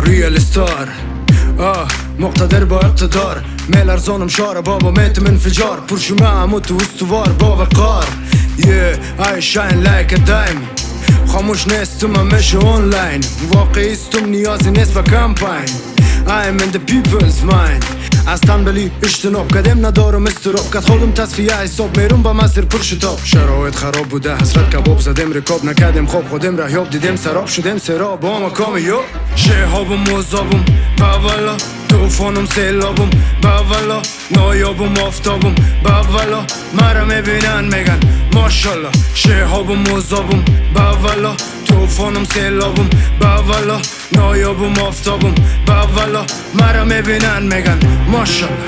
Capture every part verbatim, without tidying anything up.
ریل استار آه مقتدر با اقتدار میلرزانم شاره بابا میتم انفجار پرشومه همو تو استوار با وقار Yeah I shine like a diamond خاموش نیستم همیشه آنلاین واقعی استم نیازی نیست به کمپاین I'm in the people's mind از تنبلی اجتناب کدم ندارم استراب کد خودم تصفیه حساب میرم با مسیر پر شتاب شرایط خراب بوده حسرت کباب زدم رکاب نکدم خواب خودم رهیاب دیدم سراب شدم سراب با مکام یو شهابم مذابم باولا توفانم سیلابم باولا نایابم آفتابم باولا مرا میبینن میگن ماشالله شهابم مذابم باولا توفانم سیلابم باولا نایابم آفتابم باولا مرا میبینن میگن ماشالله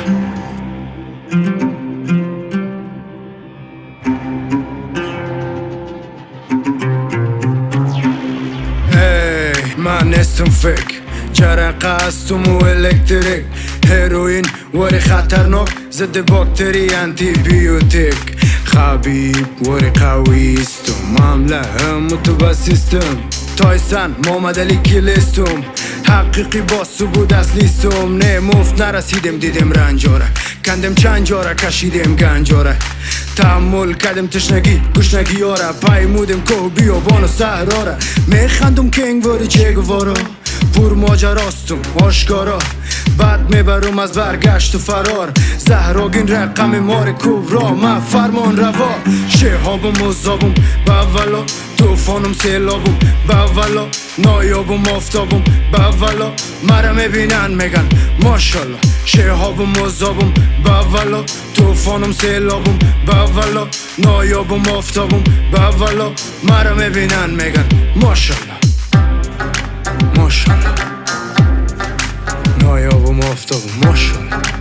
هی من نیستم فکر جرقه هستم و الکتریک هروین وری خطرناک ضد باکتری انتی بیوتیک خبیب وری قوی استم معامله هم متوسیستم تایسن محمد علی کلیستم حقیقی با ثبوت اصلیستم نه مفت نرسیدم دیدم رنجاره کندم چند جاره کشیدم گنجاره تحمل کردم تشنگی گشنگی آره پیمودم که بیابان و صحراره میخندم کنگ واری چگوارا پر ماجراستم آشکارا بعد میبرم از برگشت و فرار زهراگین رقم مار کبرا من فرمان روا شهابم مذابم باولا توفانم سیلابم باولا نایابم آفتابم باولا مرا میبینن میگن ماشالله شهابم مذابم باولا توفانم سیلابم باولا نایابم آفتابم باولا مرا میبینن میگن ماشالله ماشالله نایابم آفتابم ماشالله